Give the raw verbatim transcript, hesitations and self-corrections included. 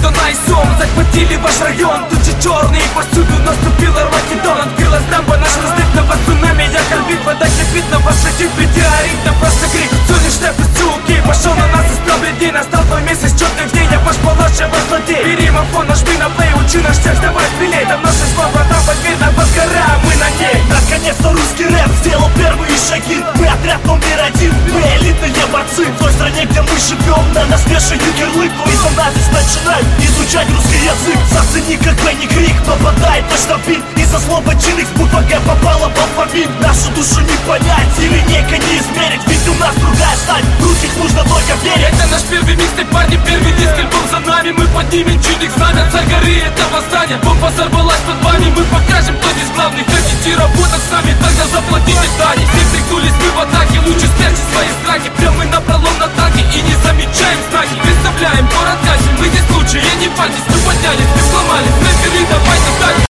до Найсом. Захватили ваш район, тучи черные, повсюду наступил Армагеддон. Открылась дамба, наш разлив на вас цунами. Якорь бит, вода кипит на вашей тип. Метеорит, на просто крик, цуни штеп из цулки. Пошел на нас из пробледей, настал твой месяц черных дней. Я ваш палач, я ваш злодей. Бери мафон, нажми на плей, учи наш текст, давай стреляй. Там наша слава, там подверь, на вас гора, мы на ней. Наконец-то русский рэп сделал первые шаги. Мы отряд номер один, мы элитные борцы. В той стране, где мы живем, на нас вешают ярлык. Но из-за нас здесь начинают изучать русский язык. Зацени, как Бенни Крик попадает точно в бит. Из-за слова Чиникс буква Г попала в алфавит. Нашу душу не понять и линейка не измерить. Ведь у нас другая стать, русских нужно только верить. Это наш первый микстейп, парни, первый диск, альбом за нами. Мы поднимем Чиникс знамя, царь горы, это восстание. Бомба взорвалась под вами, мы покажем, кто здесь главный. Хотите работать с нами, тогда заплатите дани. Все пригнулись мы в атаке, лучше спрячьте свои страхи. Прям мы напролом на танке и не замечаем знаки. Представляем город Касим, мы здесь лучшие, не парьтесь, мы поднялись.